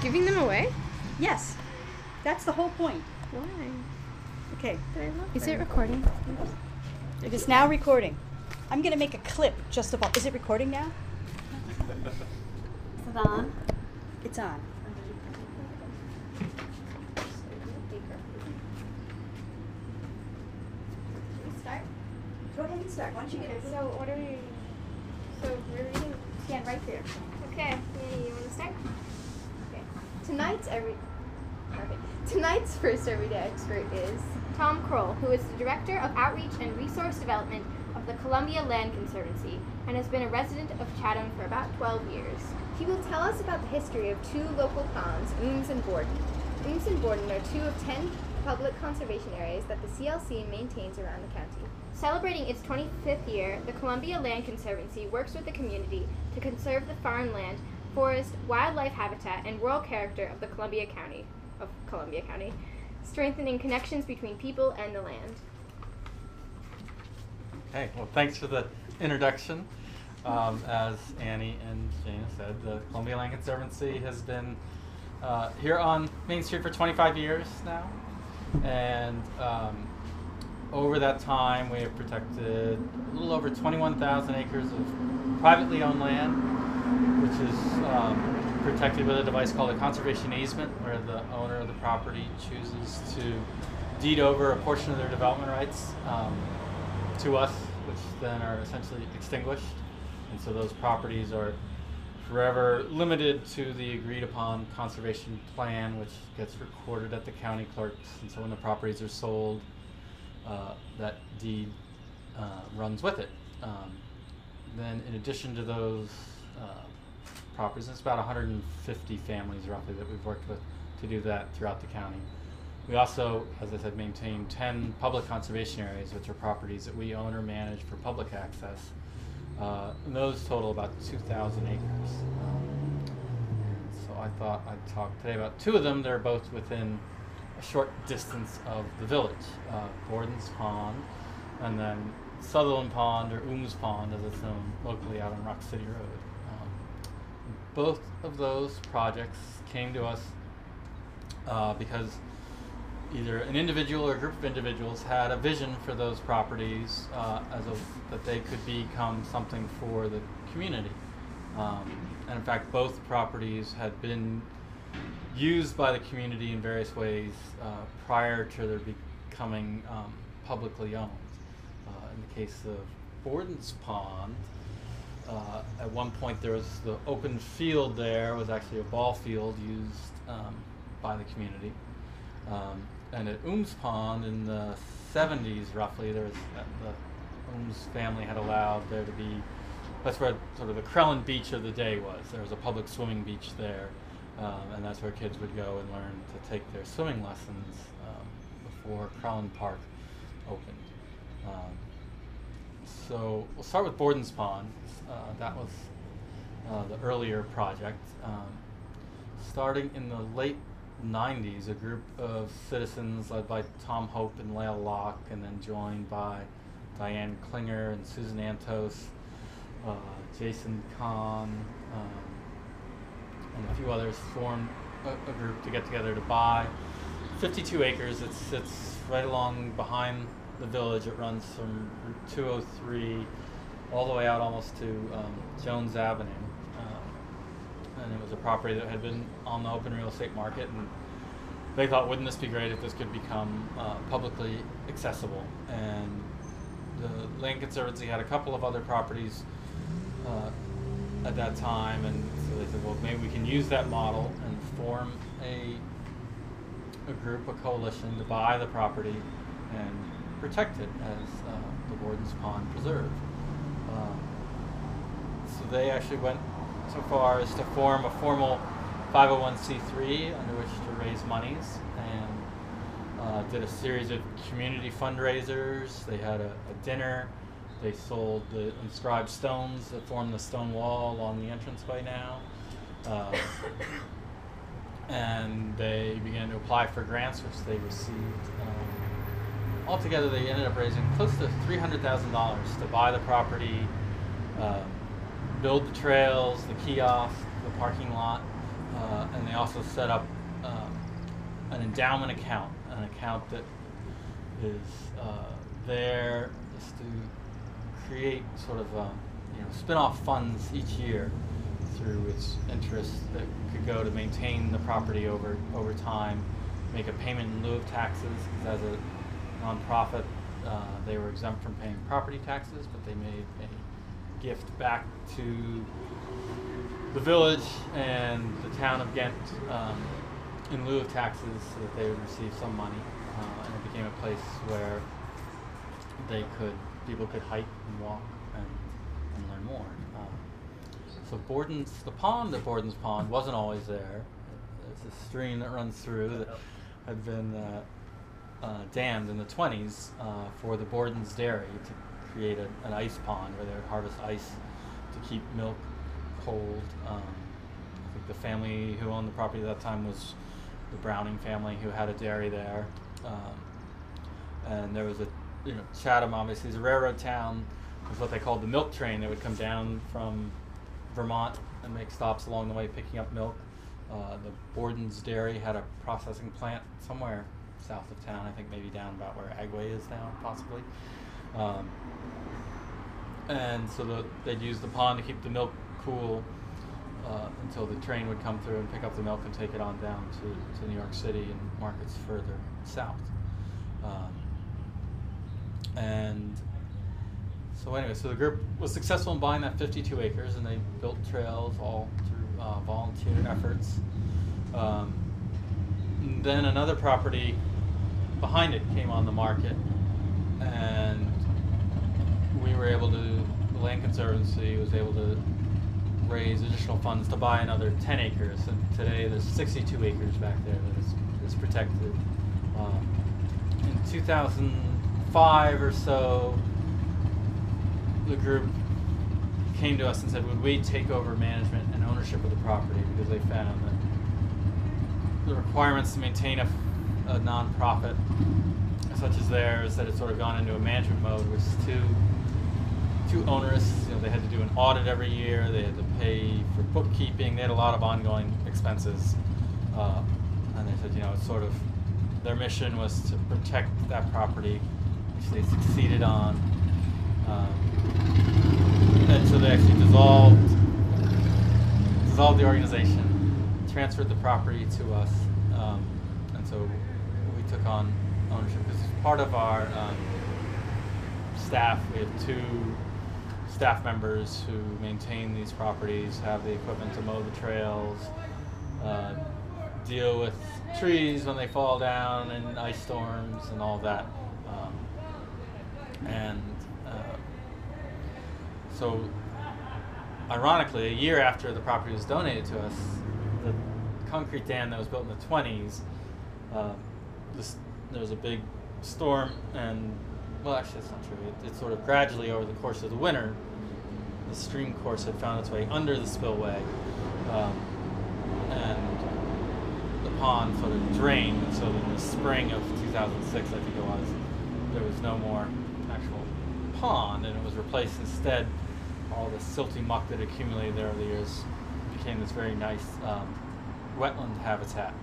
giving them away? Yes. That's the whole point. Why? Okay. But I love Is them. it recording? It is now recording. I'm going to make a clip just about... Is it recording now? Is it on? It's on. Start? Go ahead and start. Why don't you get it? So what are we? So we're reading. Stand right there. Okay. You want to start? Okay. Tonight's first everyday expert is Tom Kroll, who is the Director of Outreach and Resource Development of the Columbia Land Conservancy and has been a resident of Chatham for about 12 years. He will tell us about the history of two local ponds, Ooms and Borden. Ooms and Borden are two of 10 public conservation areas that the CLC maintains around the county. Celebrating its 25th year, the Columbia Land Conservancy works with the community to conserve the farmland, forest, wildlife habitat, and rural character of Columbia County, strengthening connections between people and the land. Okay, well, thanks for the introduction. As Annie and Jana said, the Columbia Land Conservancy has been here on Main Street for 25 years now. And over that time, we have protected a little over 21,000 acres of privately owned land, which is protected with a device called a conservation easement, where the owner of the property chooses to deed over a portion of their development rights to us, which then are essentially extinguished. And so those properties are forever limited to the agreed upon conservation plan, which gets recorded at the county clerks. And so when the properties are sold, that deed runs with it. Then in addition to those properties, it's about 150 families roughly that we've worked with to do that throughout the county. We also, as I said, maintain 10 public conservation areas, which are properties that we own or manage for public access. And those total about 2,000 acres. So I thought I'd talk today about two of them. They're both within a short distance of the village. Borden's Pond, and then Sutherland Pond, or Ooms Pond as it's known locally out on Rock City Road. Both of those projects came to us because either an individual or a group of individuals had a vision for those properties that they could become something for the community. And in fact, both properties had been used by the community in various ways prior to their becoming publicly owned. In the case of Borden's Pond, at one point there was the open field there was actually a ball field used by the community. And at Ooms Pond in the 70s, roughly, there was the Ooms family had allowed there to be, that's where sort of the Krellen Beach of the day was. There was a public swimming beach there, and that's where kids would go and learn to take their swimming lessons before Krellen Park opened. So we'll start with Borden's Pond. That was the earlier project. Starting in the late 90s, a group of citizens led by Tom Hope and Lael Locke, and then joined by Diane Klinger and Susan Antos, Jason Kahn, and a few others formed a group to get together to buy 52 acres. It sits right along behind the village. It runs from Route 203 all the way out almost to Jones Avenue. And it was a property that had been on the open real estate market, and they thought, wouldn't this be great if this could become publicly accessible? And the Land Conservancy had a couple of other properties at that time, and so they said, well, maybe we can use that model and form a group, a coalition, to buy the property and protect it as the Borden's Pond Preserve. So they actually went so far as to form a formal 501c3 under which to raise monies, and did a series of community fundraisers. They had a dinner. They sold the inscribed stones that form the stone wall along the entranceway now. And they began to apply for grants, which they received. Altogether, they ended up raising close to $300,000 to buy the property, build the trails, the kiosk, the parking lot, and they also set up an endowment account, an account that is there just to create sort of spin-off funds each year through its interest that could go to maintain the property over time, make a payment in lieu of taxes, because as a nonprofit they were exempt from paying property taxes, but they made a gift back to the village and the town of Ghent in lieu of taxes, so that they would receive some money, and it became a place where people could hike and walk and learn more. So the pond at Borden's Pond wasn't always there. There's a stream that runs through that had been dammed in the 20s for the Borden's Dairy to create an ice pond where they would harvest ice to keep milk cold. I think the family who owned the property at that time was the Browning family, who had a dairy there. And there was Chatham obviously is a railroad town. It was what they called the milk train that would come down from Vermont and make stops along the way picking up milk. The Borden's Dairy had a processing plant somewhere south of town, I think maybe down about where Agway is now, possibly. And so they'd use the pond to keep the milk cool until the train would come through and pick up the milk and take it on down to New York City and markets further south. And so anyway, so the group was successful in buying that 52 acres, and they built trails all through volunteer efforts. Then another property behind it came on the market, and the Land Conservancy was able to raise additional funds to buy another 10 acres, and today there's 62 acres back there that is protected. In 2005 or so, the group came to us and said, would we take over management and ownership of the property, because they found that the requirements to maintain a nonprofit such as theirs, that had sort of gone into a management mode, was too onerous. They had to do an audit every year, they had to pay for bookkeeping, they had a lot of ongoing expenses, and they said, it's sort of their mission was to protect that property, which they succeeded on. And so they actually dissolved the organization, transferred the property to us, and so we took on ownership. Because part of our staff, we have 2 staff members who maintain these properties, have the equipment to mow the trails, deal with trees when they fall down and ice storms and all that. So ironically, a year after the property was donated to us, the concrete dam that was built in the 20s, there was a big storm, and well, actually that's not true. It sort of gradually over the course of the winter, the stream course had found its way under the spillway, and the pond sort of drained. And so in the spring of 2006, I think it was, there was no more actual pond, and it was replaced instead. All the silty muck that accumulated there over the years became this very nice wetland habitat.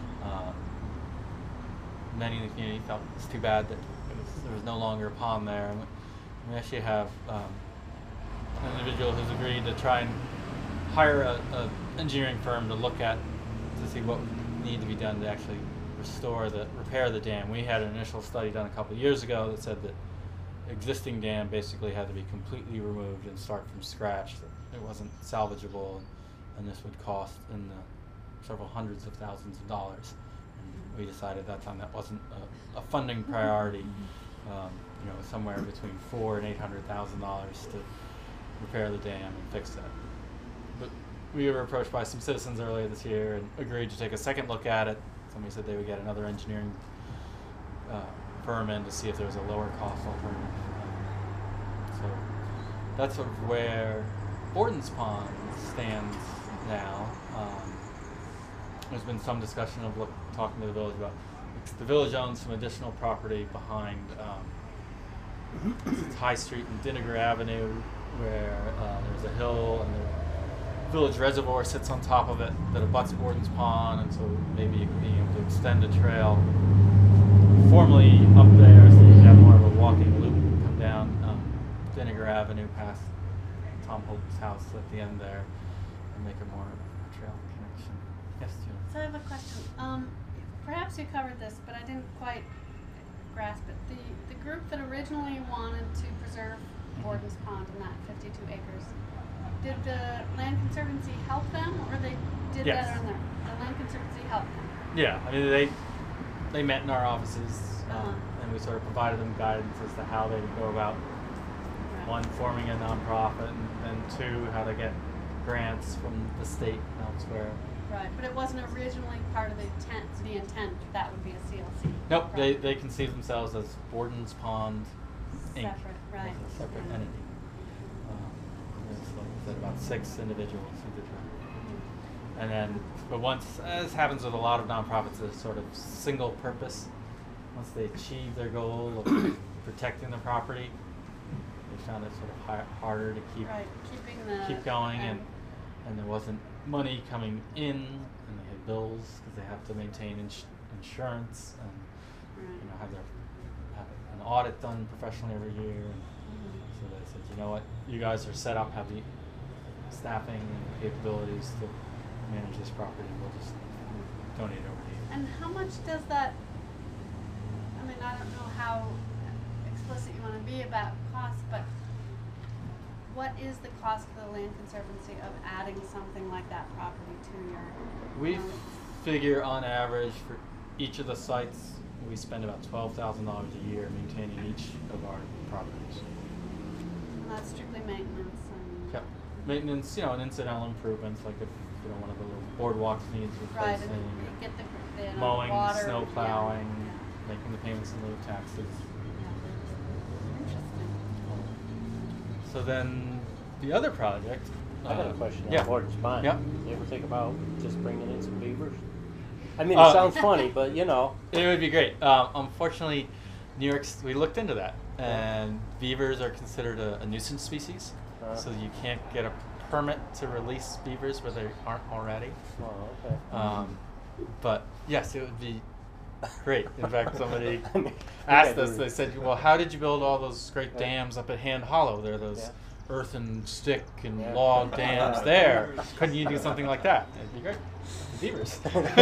Many in the community felt it's too bad that there was no longer a pond there. And we actually have an individual who's agreed to try and hire a engineering firm to look at, to see what would need to be done to actually repair the dam. We had an initial study done a couple of years ago that said that existing dam basically had to be completely removed and start from scratch. It wasn't salvageable, and this would cost in the several hundreds of thousands of dollars. And we decided at that time that wasn't a funding priority. Somewhere between $400,000 and $800,000 to repair the dam and fix that. But we were approached by some citizens earlier this year and agreed to take a second look at it. Somebody said they would get another engineering firm in to see if there was a lower cost alternative. So that's sort of where Borden's Pond stands now. There's been some discussion of talking to the village about, the village owns some additional property behind High Street and Dinniger Avenue, where there's a hill and there are village reservoir sits on top of it that abuts Borden's Pond, and so maybe being able to extend a trail formally up there so you have more of a walking loop, come down Vinegar Avenue past Tom Holt's house at the end there, and make a more trail connection. Yes, June. So I have a question. Perhaps you covered this, but I didn't quite grasp it. The group that originally wanted to preserve Borden's Pond in that 52 acres, did the Land Conservancy help them, or they did Yes. that on their? The Land Conservancy helped them. Yeah, I mean they met in our offices, Uh-huh. and we sort of provided them guidance as to how they would go about Right. one, forming a nonprofit, and two, how to get grants from the state and elsewhere. Right, but it wasn't originally part of the intent that would be a CLC. Nope, Right. they conceive themselves as Borden's Pond Inc. Separate, right. As a separate Mhm. entity. There's, like I said, about 6 individuals who did that. And then, but once, as happens with a lot of nonprofits, it's sort of single purpose. Once they achieve their goal of protecting the property, they found it sort of harder to keep Right, keep going, and there wasn't money coming in, and they had bills because they have to maintain insurance and Right. have an audit done professionally every year. And so they said, you know what, you guys are set up, have the staffing and capabilities to manage this property. We'll just donate it over to you. And how much does that, I mean, I don't know how explicit you want to be about cost, but what is the cost for the Land Conservancy of adding something like that property to your? We figure on average for each of the sites, we spend about $12,000 a year maintaining each of our properties. And that's strictly maintenance and. Yep. Maintenance, and incidental improvements, like if one of the little boardwalks needs Right, replacing, and you get the mowing, water, snow plowing, yeah. making the payments in lieu of taxes. Interesting. So then, the other project. I got a question Yeah. on Borden's Pond. Yeah. You ever think about just bringing in some beavers? I mean, Uh, it sounds funny, but It would be great. Unfortunately, New York's, we looked into that, and beavers are considered a nuisance species, so you can't get a permit to release beavers where they aren't already. Oh, okay. But yes, it would be great. In fact, somebody I mean, asked yeah, us, they said, well, how did you build all those great Yeah. dams up at Hand Hollow? There are those Yeah. earth and stick and Yeah. log dams there. Couldn't you do something like that? It'd be great. Beavers.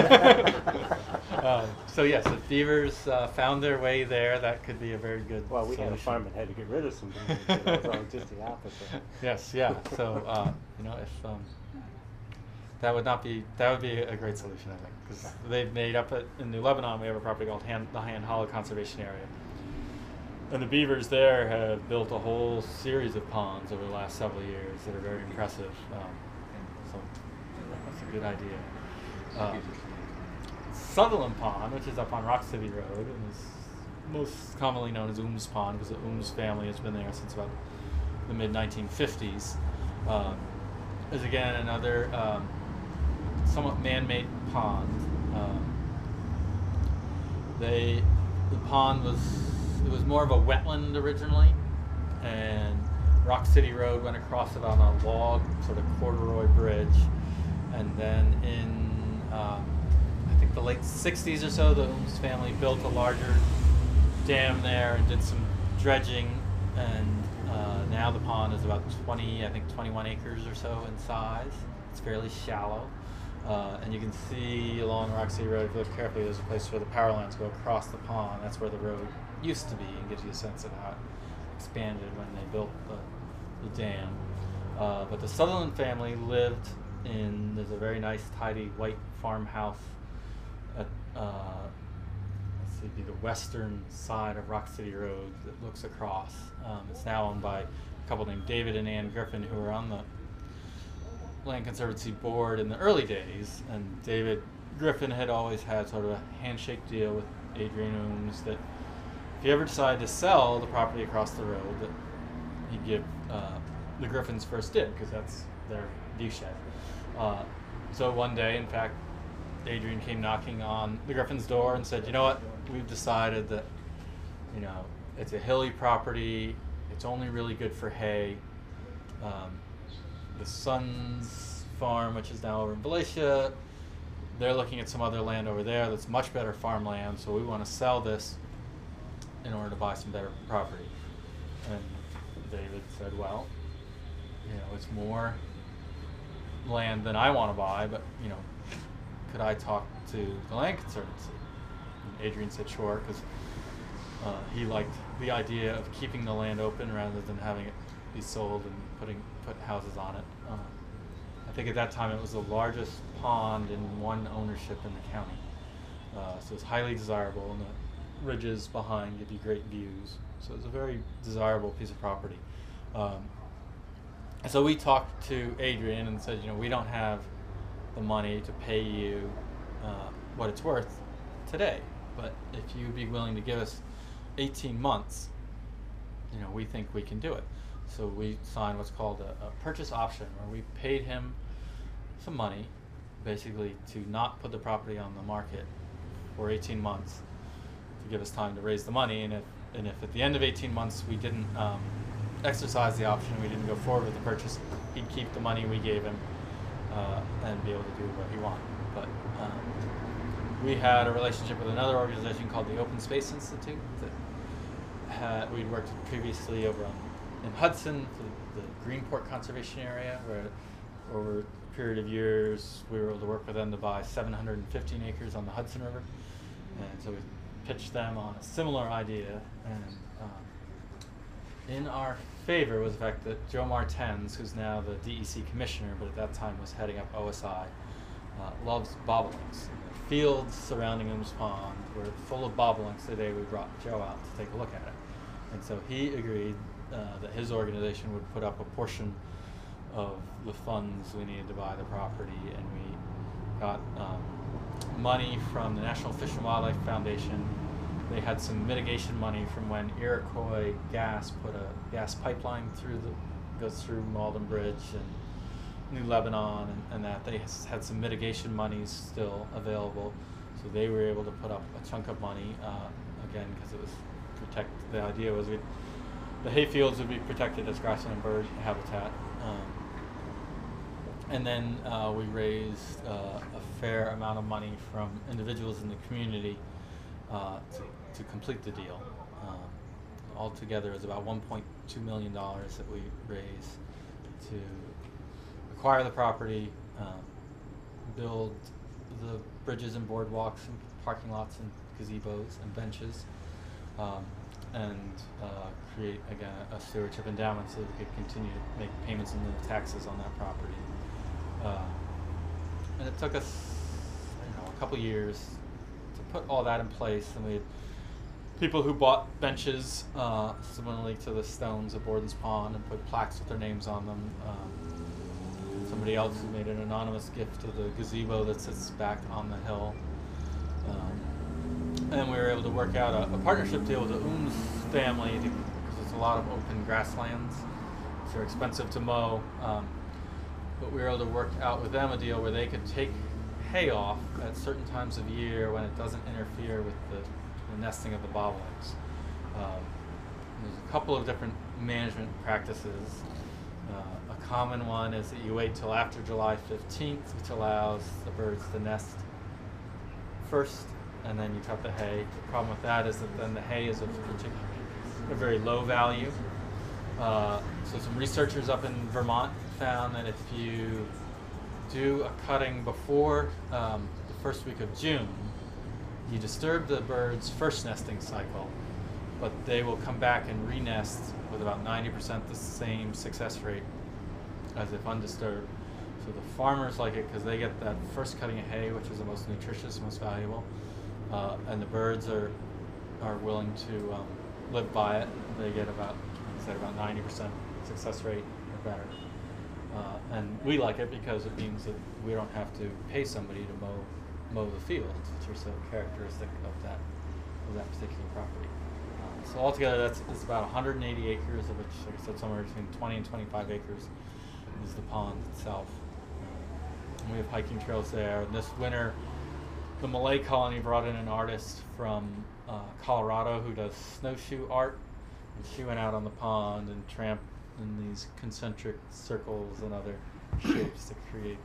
So yes, if beavers found their way there, that could be a very good Well, we had a solution. farm that had to get rid of some beavers. It was all just the opposite. Yes, yeah. So if that would be a great solution, I think, because they've made up in New Lebanon. We have a property called the Hand Hollow Conservation Area, and the beavers there have built a whole series of ponds over the last several years that are very impressive. So that's a good idea. Sutherland Pond, which is up on Rock City Road, and is most commonly known as Ooms Pond, because the Ooms family has been there since about the mid-1950s, is again another somewhat man-made pond. The pond was more of a wetland originally, and Rock City Road went across it on a log sort of corduroy bridge, and then in I think the late 60s or so, the Ooms family built a larger dam there and did some dredging, and now the pond is about 21 acres or so in size. It's fairly shallow, and you can see along Rock City Road, if you look carefully, there's a place where the power lines go across the pond. That's where the road used to be, and gives you a sense of how it expanded when they built the dam. But the Sutherland family lived there's a very nice, tidy white farmhouse at be the western side of Rock City Road that looks across. It's now owned by a couple named David and Ann Griffin, who were on the Land Conservancy board in the early days. And David Griffin had always had sort of a handshake deal with Adrian Ooms that if he ever decided to sell the property across the road, that he'd give the Griffins first dib, because that's their viewshed. So one day, in fact, Adrian came knocking on the Griffin's door and said, you know what, we've decided that, it's a hilly property, it's only really good for hay. The son's Farm, which is now over in Valatia. They're looking at some other land over there that's much better farmland, so we want to sell this in order to buy some better property. And David said, well, it's more land than I want to buy, but, could I talk to the Land Conservancy? And Adrian said sure, because he liked the idea of keeping the land open rather than having it be sold and put houses on it. I think at that time it was the largest pond in one ownership in the county. So it's highly desirable, and the ridges behind give you great views. So it's a very desirable piece of property. So we talked to Adrian and said, we don't have the money to pay you what it's worth today, but if you'd be willing to give us 18 months, we think we can do it. So we signed what's called a purchase option, where we paid him some money, basically to not put the property on the market for 18 months, to give us time to raise the money. And if at the end of 18 months we didn't exercise the option, we didn't go forward with the purchase, he'd keep the money we gave him and be able to do what he wanted. But we had a relationship with another organization called the Open Space Institute that we'd worked with previously over in Hudson for the Greenport Conservation Area, where over a period of years we were able to work with them to buy 715 acres on the Hudson River. And so we pitched them on a similar idea, and in our favor was the fact that Joe Martens, who's now the DEC commissioner, but at that time was heading up OSI, loves bobolinks. The fields surrounding Ooms Pond were full of bobolinks the day we brought Joe out to take a look at it. And so he agreed that his organization would put up a portion of the funds we needed to buy the property, and we got money from the National Fish and Wildlife Foundation. They had some mitigation money from when Iroquois Gas put a gas pipeline goes through Malden Bridge and New Lebanon, and that they had some mitigation monies still available. So they were able to put up a chunk of money, again, because it was the idea was the hayfields would be protected as grassland and bird habitat. And then we raised a fair amount of money from individuals in the community to complete the deal. Altogether, it was about $1.2 million that we raised to acquire the property, build the bridges and boardwalks and parking lots and gazebos and benches, and create, again, a stewardship endowment so that we could continue to make payments in the taxes on that property. And it took us, a couple years to put all that in place, and we had people who bought benches similarly to the stones at Borden's Pond and put plaques with their names on them. Somebody else who made an anonymous gift of the gazebo that sits back on the hill. And we were able to work out a partnership deal with the Ooms family, because there's a lot of open grasslands, so they're expensive to mow. But we were able to work out with them a deal where they could take hay off at certain times of year when it doesn't interfere with the nesting of the bobolinks. There's a couple of different management practices. A common one is that you wait till after July 15th, which allows the birds to nest first, and then you cut the hay. The problem with that is that then the hay is of a very low value. So some researchers up in Vermont found that if you do a cutting before the first week of June, you disturb the birds' first nesting cycle, but they will come back and re-nest with about 90% the same success rate as if undisturbed. So the farmers like it because they get that first cutting of hay, which is the most nutritious, most valuable, and the birds are willing to live by it. They get about 90% success rate or better. And we like it because it means that we don't have to pay somebody to mow the fields, which are so characteristic of that particular property. So altogether, it's about 180 acres, of which, like I said, somewhere between 20 and 25 acres is the pond itself. And we have hiking trails there. And this winter, the Malay colony brought in an artist from Colorado who does snowshoe art. And she went out on the pond and tramped in these concentric circles and other shapes to create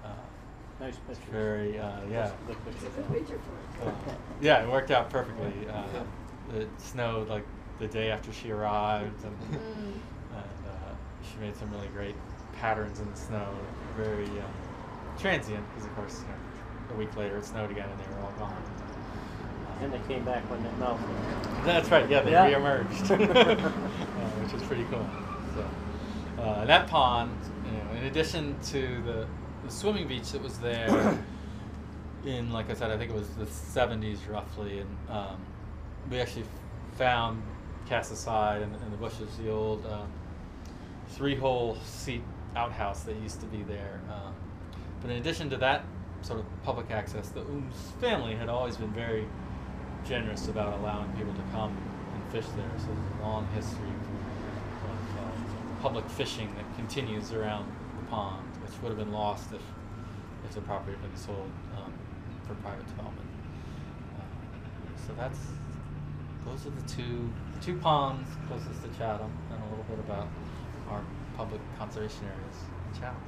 Nice It's picture. very, yeah. Good picture. Yeah, it worked out perfectly. It snowed like the day after she arrived, and she made some really great patterns in the snow. Very transient, because of course, a week later it snowed again and they were all gone. And they came back when it melted. That's right. Yeah, they Yeah. reemerged, which is pretty cool. So, and that pond, in addition to the swimming beach that was there in, like I said, I think it was the 70s roughly, and we actually found, cast aside in the bushes, the old 3-hole seat outhouse that used to be there. But in addition to that sort of public access, the Ooms family had always been very generous about allowing people to come and fish there. So there's a long history of public fishing that continues around the pond, which would have been lost if the property had been sold for private development. So those are the two ponds closest to Chatham, and a little bit about our public conservation areas in Chatham.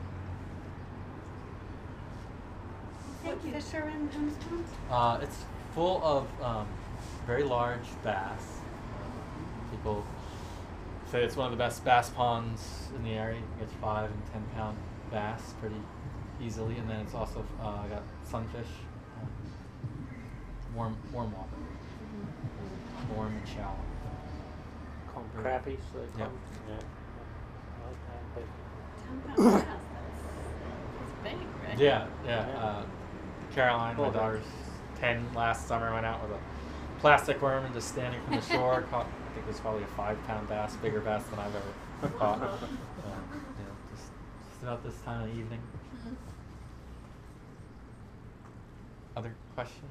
What fish are in Ooms Pond? It's full of very large bass. People say it's one of the best bass ponds in the area. You can get 5 and 10 pound bass pretty easily, and then it's also got sunfish, warm water, warm and shallow. Call them crappies. So they Yep. come. Yeah. I like that picture. 10 pound bass. That's big, right? Yeah. Yeah. Caroline, my Cool. daughter's 10 last summer, went out with a plastic worm and just standing from the shore caught, I think it was probably a 5 pound bass, bigger bass than I've ever caught. Just about this time of the evening. Mhm. Other questions?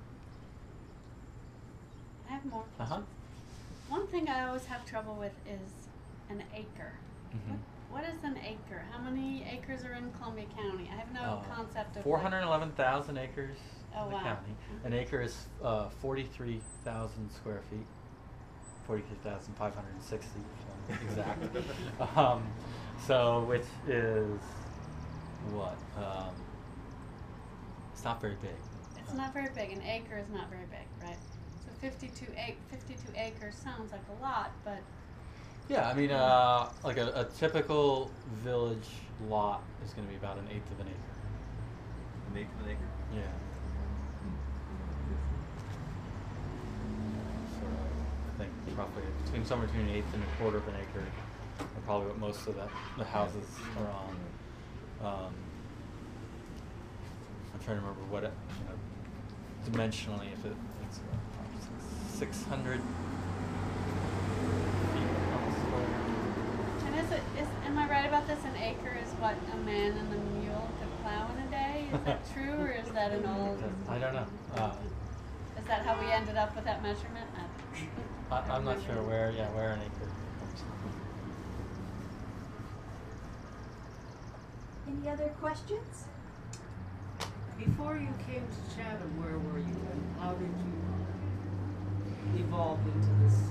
I have more Uh-huh. questions. One thing I always have trouble with is an acre. Mhm. What is an acre? How many acres are in Columbia County? I have no concept of 411,000 acres Oh, in the wow. county. An acre is 43,000 square feet. 43,560 to be exact. So which is what? It's not very big. It's not very big. An acre is not very big, right? So 52 acres sounds like a lot, but Yeah, I mean, like a typical village lot is going to be about 1/8 of an acre. 1/8 of an acre. Yeah. So I think roughly somewhere between 1/8 and 1/4 of an acre are probably what most of the houses are on. I'm trying to remember what it, dimensionally, if it's 600 feet on the square. and am I right about this? An acre is what a man and a mule could plow in a day? Is that true, or is that an old? I don't know. Is that how we ended up with that measurement? I'm not sure where an acre comes from. Any other questions? Before you came to Chatham, where were you, and how did you evolve into this?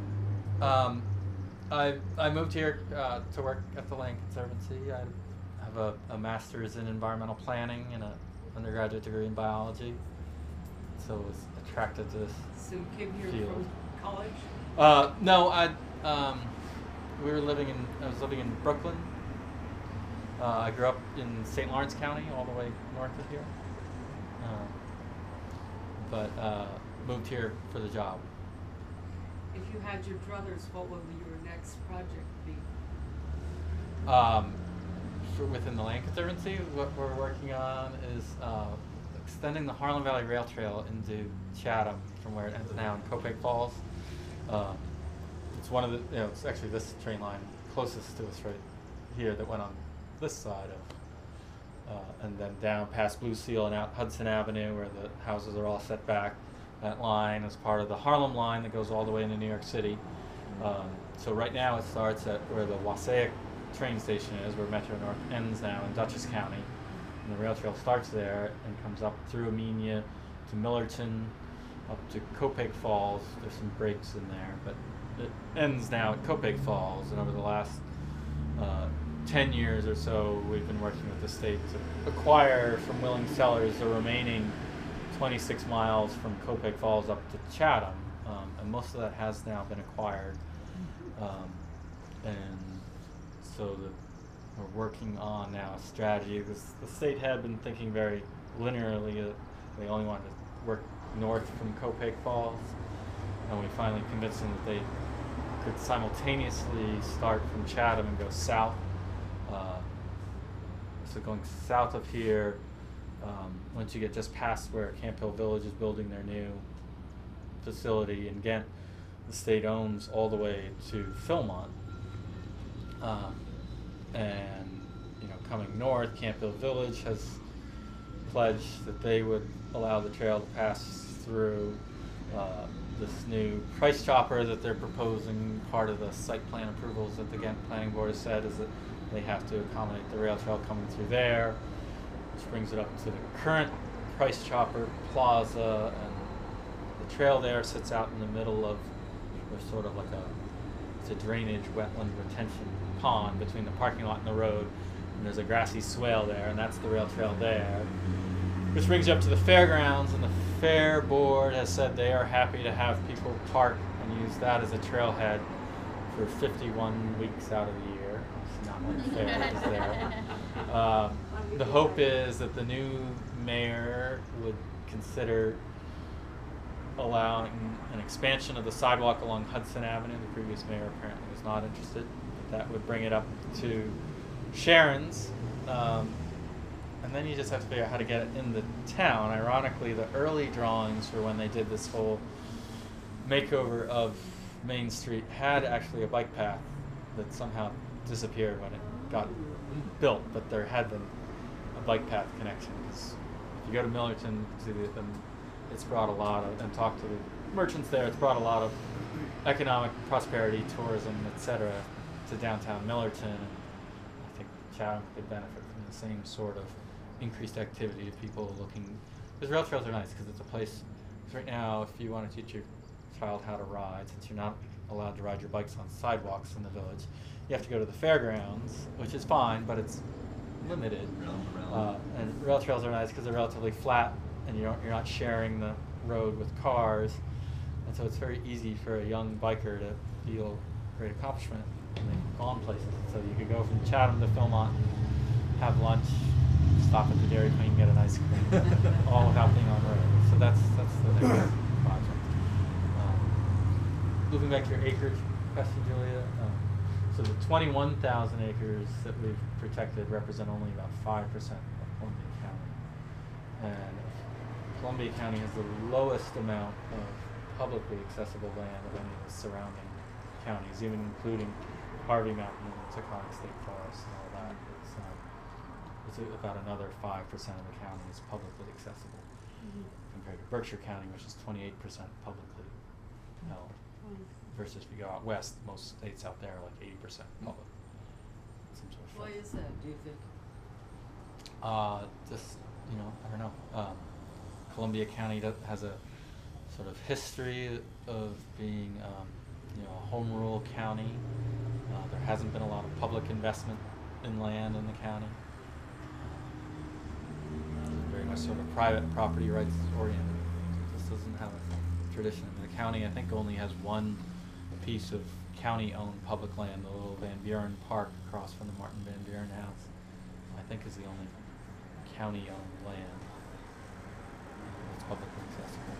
I moved here to work at the Land Conservancy. I have a master's in environmental planning and an undergraduate degree in biology, so I was attracted to this. So you came here Field. from college? No, I was living in Brooklyn. I grew up in St. Lawrence County, all the way north of here, but moved here for the job. If you had your druthers, what would your next project be? Within the Land Conservancy, what we're working on is extending the Harlem Valley Rail Trail into Chatham from where it ends now in Copake Falls. It's one of the, it's actually this train line closest to us right here that went on this side of, and then down past Blue Seal and out Hudson Avenue where the houses are all set back. That line is part of the Harlem line that goes all the way into New York City. So right now it starts at where the Wassaic train station is, where Metro North ends now in Dutchess County. And the rail trail starts there and comes up through Amenia to Millerton, up to Copake Falls. There's some breaks in there, but it ends now at Copake Falls. And over the last 10 years or so, we've been working with the state to acquire from willing sellers the remaining 26 miles from Copeg Falls up to Chatham, and most of that has now been acquired. And so we're working on now a strategy, because the state had been thinking very linearly that they only wanted to work north from Copeg Falls, and we finally convinced them that they could simultaneously start from Chatham and go south. So going south of here, once you get just past where Camp Hill Village is building their new facility in Ghent, the state owns all the way to Philmont. And coming north, Camp Hill Village has pledged that they would allow the trail to pass through this new price chopper that they're proposing. Part of the site plan approvals that the Ghent Planning Board has said is that they have to accommodate the rail trail coming through there, which brings it up to the current price chopper plaza, and the trail there sits out in the middle of, there's sort of like it's a drainage wetland retention pond between the parking lot and the road, and there's a grassy swale there, and that's the rail trail there. Which brings you up to the fairgrounds, and the Fair Board has said they are happy to have people park and use that as a trailhead for 51 weeks out of the year. It's not like the fair is there. The hope is that the new mayor would consider allowing an expansion of the sidewalk along Hudson Avenue. The previous mayor apparently was not interested, but that would bring it up to Sharon's. And then you just have to figure out how to get it in the town. Ironically, the early drawings for when they did this whole makeover of Main Street had actually a bike path that somehow disappeared when it got built, but there had been a bike path connection. Because if you go to Millerton, it's brought a lot of, and talk to the merchants there, it's brought a lot of economic prosperity, tourism, etc. to downtown Millerton. And I think Chatham could benefit from the same sort of increased activity of people looking, because rail trails are nice because it's a place, because right now if you want to teach your child how to ride, since you're not allowed to ride your bikes on sidewalks in the village, you have to go to the fairgrounds, which is fine, but it's limited. And rail trails are nice because they're relatively flat, and you're not sharing the road with cars, and so it's very easy for a young biker to feel great accomplishment when they've gone places. So you could go from Chatham to Philmont, have lunch, stop at the Dairy Queen, get an ice cream, all without being on road. So that's the project. Moving back to your acreage question, Julia. So the 21,000 acres that we've protected represent only about 5% of Columbia County. And Columbia County has the lowest amount of publicly accessible land of any of the surrounding counties, even including Harvey Mountain and the Taconic State Forest and all that. It's about another 5% of the county is publicly accessible, compared to Berkshire County, which is 28% publicly held. Versus if you go out west, most states out there are like 80% public. Some sort of Why is that, do you think? Just, I don't know. Columbia County has a sort of history of being, a home rule county. There hasn't been a lot of public investment in land in the county. Very much sort of private property rights oriented. It just doesn't have a tradition. I mean, the county, I think, only has one piece of county-owned public land, the little Van Buren Park across from the Martin Van Buren house, I think is the only county-owned land that's publicly accessible.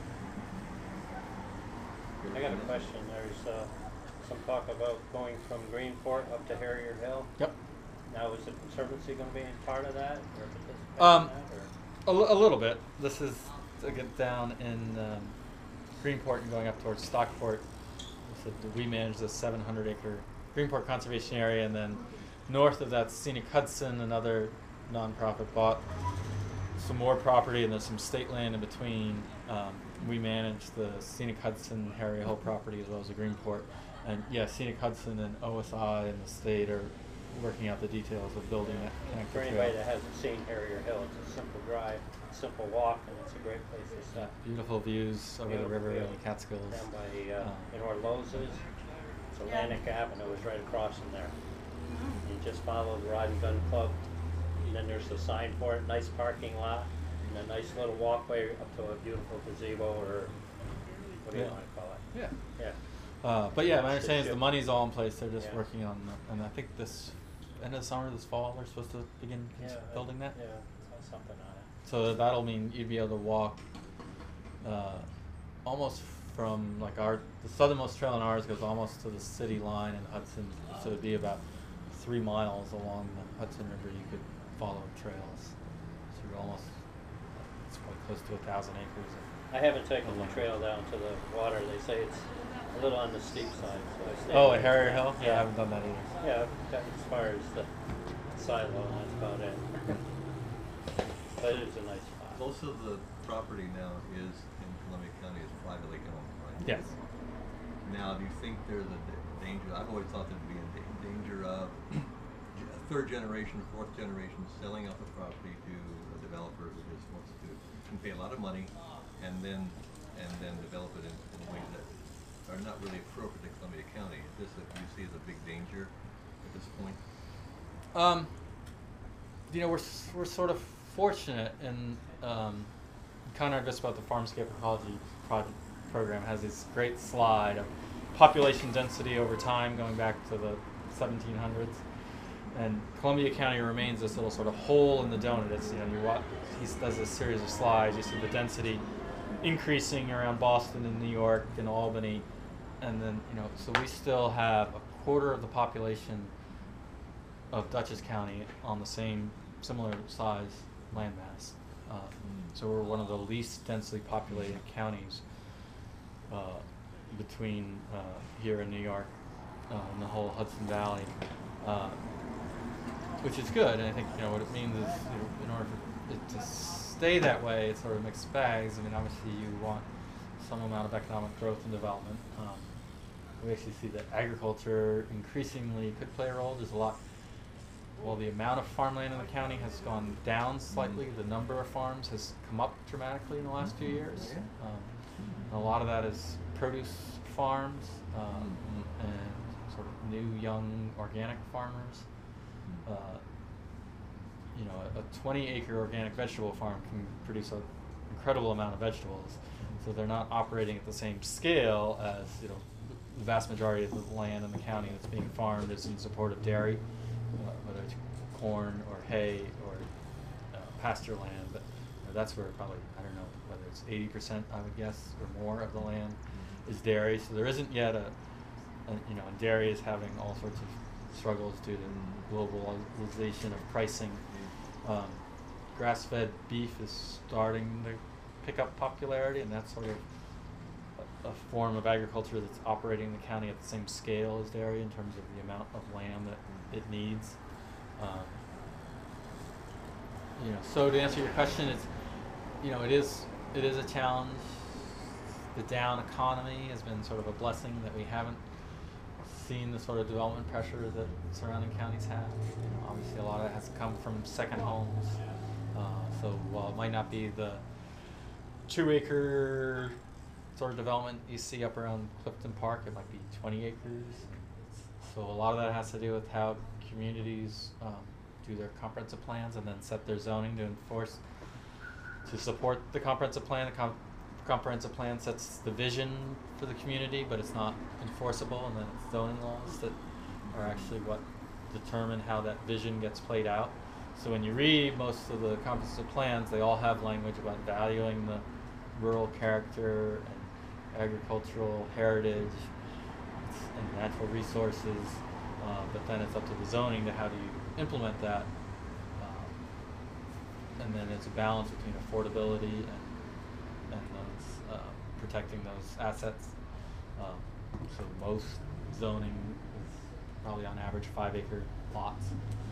I got a question. There's some talk about going from Greenport up to Harrier Hill. Yep. Now, is the Conservancy going to be part of that, or participate in that? A little bit. This is to get down in Greenport and going up towards Stockport. So we manage the 700-acre Greenport Conservation Area, and then north of that, Scenic Hudson, another nonprofit, bought some more property, and there's some state land in between. We manage the Scenic Hudson, Harrier Hill property, as well as the Greenport. And yeah, Scenic Hudson and OSI and the state are working out the details of building that connector For trail. anybody that hasn't seen Harrier Hill, it's a simple drive, simple walk, and it's a great place to stop. Beautiful views over the river and the Catskills. Down by, you know where Lowe's is? It's Atlantic Avenue is right across from there. Mm. You just follow the Rod and Gun Club, and then there's a sign for it, nice parking lot, and a nice little walkway up to a beautiful gazebo, or what do you Yeah. want to call it? Yeah. Yeah. But yeah, my It's understanding is the good. money's all in place. They're just Yeah. working on, and I think this end of the summer, this fall, they're supposed to begin building that. Yeah, something on it. So that'll mean you'd be able to walk almost from like the southernmost trail in ours goes almost to the city line in Hudson. So it'd be about 3 miles along the Hudson River. You could follow trails. So you're almost, it's probably close to 1,000 acres. I haven't taken the trail down to the water. They say it's a little on the steep side, so I stayed. Oh, at Harrier Hill? Yeah, I haven't done that either. Yeah, I've got as far as the silo, and that's about it. But it's a nice spot. Most of the property now is in Columbia County is privately owned, right? Yes. Now, do you think there's a danger? I've always thought there'd be a danger of third generation, fourth generation selling off a property to a developer who just wants to can pay a lot of money and then develop it in ways that are not really appropriate to Columbia County. Is this you see as a big danger at this point? We're sort of fortunate in Conrad Vispa at the Farmscape Ecology program has this great slide of population density over time going back to the 1700s, and Columbia County remains this little sort of hole in the donut. It's he does a series of slides. You see the density increasing around Boston and New York and Albany, and then so we still have a quarter of the population of Dutchess County on the similar size landmass. So we're one of the least densely populated counties between here in New York and the whole Hudson Valley, which is good. And I think what it means is in order for it to stay that way, it's sort of mixed bags. I mean, obviously you want some amount of economic growth and development. We actually see that agriculture increasingly could play a role. There's a lot. Well, the amount of farmland in the county has gone down slightly. The number of farms has come up dramatically in the last few years. And a lot of that is produce farms and sort of new, young, organic farmers. A 20-acre organic vegetable farm can produce an incredible amount of vegetables. So they're not operating at the same scale as the vast majority of the land in the county that's being farmed is in support of dairy. Whether it's corn or hay or pasture land, but that's where probably, I don't know, whether it's 80%, I would guess, or more of the land is dairy. So there isn't yet and dairy is having all sorts of struggles due to globalization of pricing. Grass-fed beef is starting to pick up popularity, and that's sort of a form of agriculture that's operating in the county at the same scale as dairy in terms of the amount of land that it needs. So to answer your question, it is a challenge. The down economy has been sort of a blessing that we haven't seen the sort of development pressure that surrounding counties have. Obviously a lot of it has come from second homes. So while it might not be the 2-acre sort of development you see up around Clifton Park, it might be 20 acres. So a lot of that has to do with how communities do their comprehensive plans and then set their zoning to support the comprehensive plan. The comprehensive plan sets the vision for the community, but it's not enforceable, and then it's zoning laws that are actually what determine how that vision gets played out. So when you read most of the comprehensive plans, they all have language about valuing the rural character and agricultural heritage and natural resources, but then it's up to the zoning to how do you implement that, and then it's a balance between affordability and those, protecting those assets. So most zoning is probably on average 5-acre lots.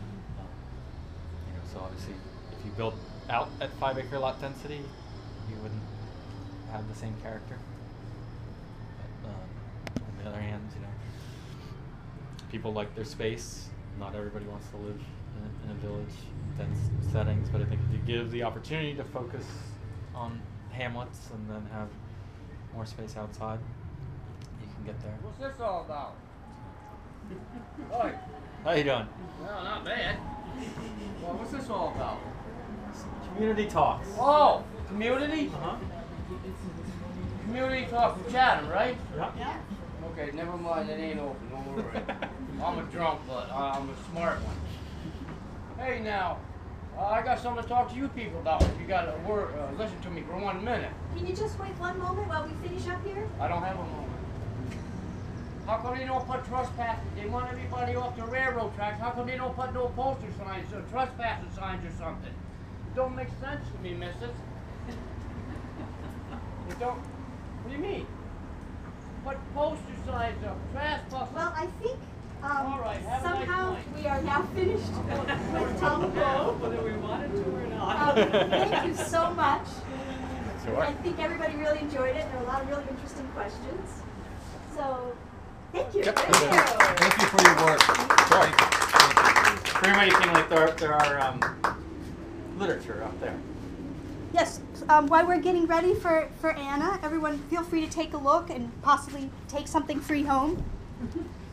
So obviously, if you built out at 5-acre lot density, you wouldn't have the same character. But, on the other hand, people like their space. Not everybody wants to live in a village, dense settings. But I think if you give the opportunity to focus on hamlets and then have more space outside, you can get there. What's this all about? Oi, How you doing? Well, not bad. Well, what's this all about? Community talks. Oh, community? Uh-huh. Community talk from Chatham, right? Yeah. Okay, never mind, it ain't open, don't worry. I'm a drunk, but I'm a smart one. Hey now, I got something to talk to you people about. If you got a word, listen to me for 1 minute. Can you just wait one moment while we finish up here? I don't have a moment. How come they don't put trespassing? They want everybody off the railroad tracks. How come they don't put no poster signs or trespassing signs or something? It don't make sense to me, missus. It don't. What do you mean? Put poster signs up, trespassing. Well, I think All right, have a nice somehow night. we are now finished with Tom Crow. Whether we wanted to or not. Thank you so much. Sure. I think everybody really enjoyed it. There were a lot of really interesting questions. So, thank you. Yep. Thank you. Thank you for your work. Sure. Thank you. For anybody seeing like there are literature up there. Yes, while we're getting ready for Anna, everyone feel free to take a look and possibly take something free home.